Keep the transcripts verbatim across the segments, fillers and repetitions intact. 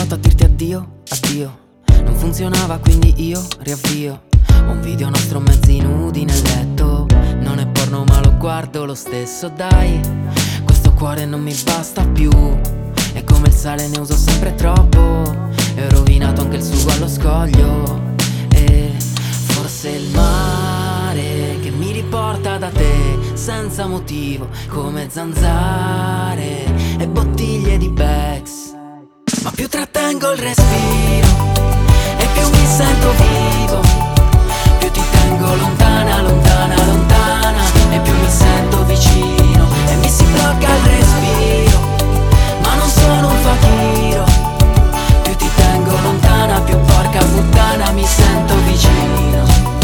provato a dirti addio, addio. Non funzionava quindi io riavvio. Un video nostro mezzi nudi nel letto. Non è porno ma lo guardo lo stesso, dai. Questo cuore non mi basta più. E come il sale ne uso sempre troppo. E ho rovinato anche il sugo allo scoglio. E forse il mare che mi riporta da te senza motivo, come zanzare e bottiglie di Bex. Ma più trattengo il respiro e più mi sento vivo. Più ti tengo lontana, lontana, lontana. E più mi sento vicino e mi si blocca il respiro. Ma non sono un fakiro. Più ti tengo lontana, più porca puttana mi sento vicino.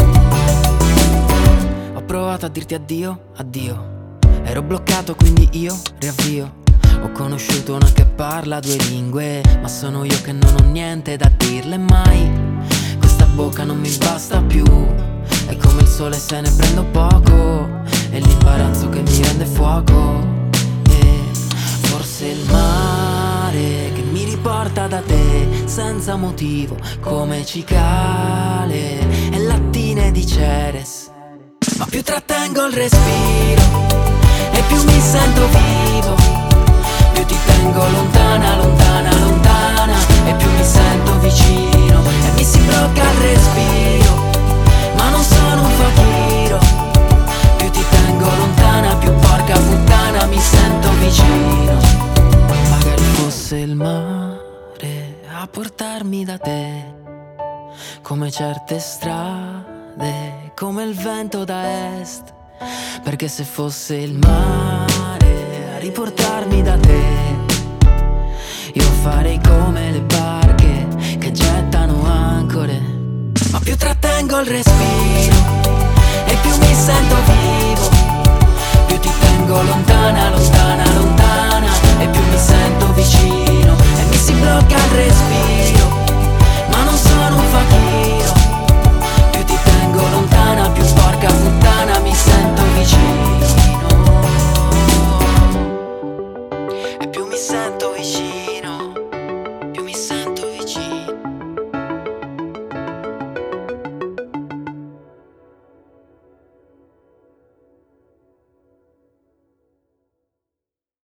Ho provato a dirti addio, addio. Ero bloccato quindi io riavvio. Ho conosciuto una che parla due lingue, ma sono io che non ho niente da dirle mai. Questa bocca non mi basta più. È come il sole se ne prendo poco. E l'imbarazzo che mi rende fuoco. E forse il mare che mi riporta da te senza motivo, come cicale e lattine di Ceres. Ma più trattengo il respiro e più mi sento vivo. Più ti tengo lontana, lontana, lontana. E più mi sento vicino e mi si blocca il respiro. Ma non sono un fakiro. Più ti tengo lontana, più porca puttana mi sento vicino. Magari fosse il mare a portarmi da te, come certe strade, come il vento da est. Perché se fosse il mare a riportarmi da te, io farei come le barche che gettano ancore. Ma più trattengo il respiro e più mi sento vivo. Più ti tengo lontana, lontana, lontana. E più mi sento vicino e mi si blocca il respiro. Ma non sono un fakiro. Più ti tengo lontana, più porca puttana mi sento vicino. E più mi sento vicino.